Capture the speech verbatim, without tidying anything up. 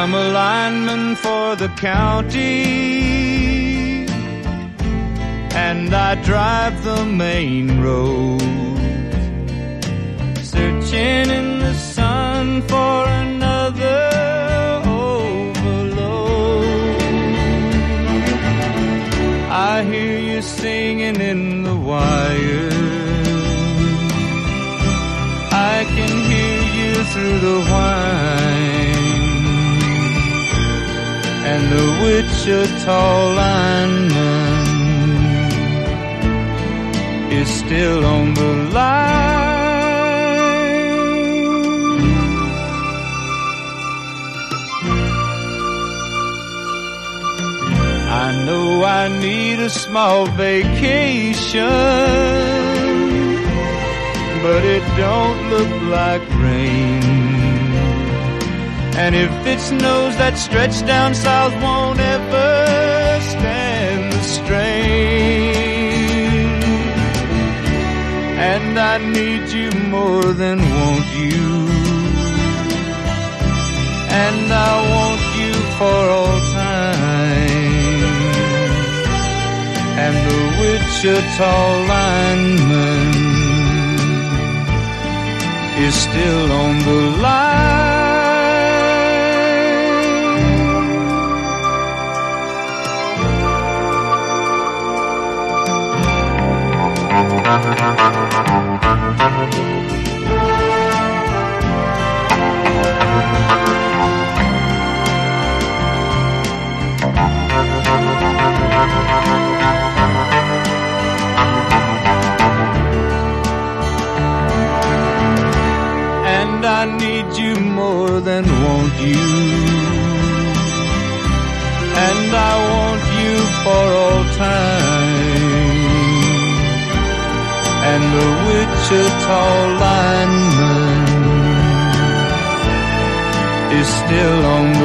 I'm a lineman for the county, and I drive the main road, searching in the sun for another overload. I hear you singing in the wire, I can hear you through the whine, and the Wichita lineman is still on the line. I know I need a small vacation, but it don't look like rain. And if it snows, that stretch down south won't ever stand the strain. And I need you more than want you, and I want you for all time. And the Wichita lineman is still on the line. And I need you more than want you, and I want you for all time. And the Wichita lineman is still on